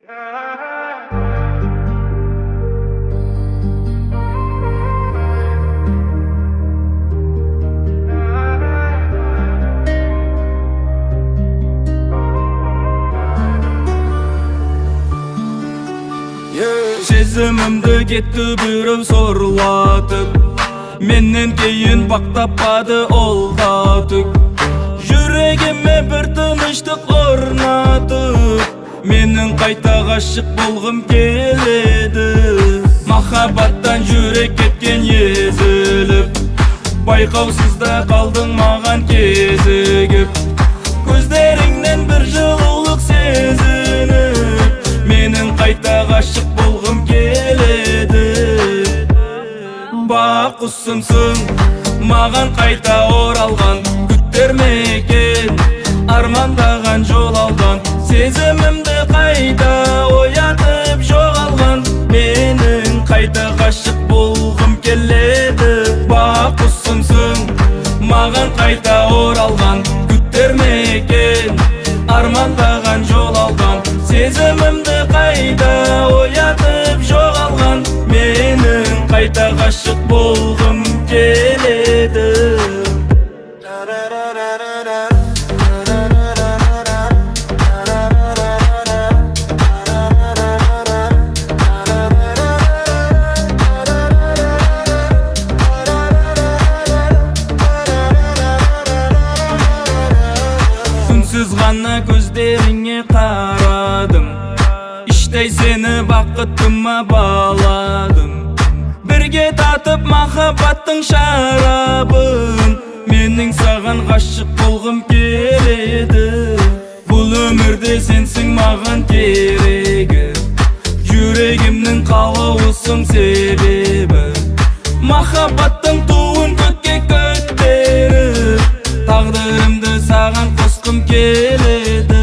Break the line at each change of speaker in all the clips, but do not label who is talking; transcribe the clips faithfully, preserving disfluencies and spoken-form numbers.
Сезімімді кетті біреу сорлатып, менен кейін бақтаппады ол да түк. Жүрегіме бір тыныштық орнатып, менің қайта ғашық болғым келеді. Махаббаттан жүрек кеткен езіліп, байқаусызда қалдың маған кезігіп. Көздеріңнен бір жылулық сезініп, менің қайта ғашық болғым келеді. Бақ құсымсың, маған қайта оралған, күттер мекен армандаған жол алдан. Сезімімді қайта оятып жоғалған, менің қайта ғашық болғым келеді. Бақ құсымсың, маған қайта оралған, күттер мекен армандаған жол алдан. Сезімімді қайта оятып жоғалған, менің қайта ғашық болғым келеді. Үнсіз ғана көздеріңе қарадым, іштей сені бақытыма баладым. Бірге татып махаббаттың шарабын, менің саған ғашық болғым келеді. Бұл өмірде сенсің маған керегі, жүрегімнің қалауысың себебі. Махаббаттың туын көкке көтеріп, тағдырымды саған қосқым келеді.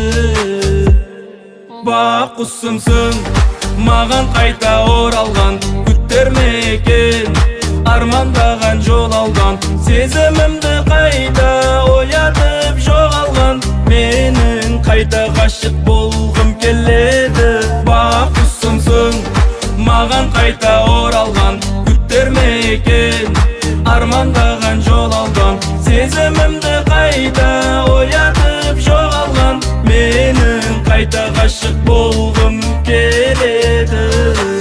Бақ құсымсың, маған қайта оралған, күттер мекен армандаған жол алдан. Сезімімді қайта оятып жоғалған, менің қайта ғашық болғым келеді. Бақ құсымсың, маған қайта оралған, күттер мекен армандаған жол алдан. Сезімімді қайта оятып жоғалған, менің қайта ғашық болғым келеді.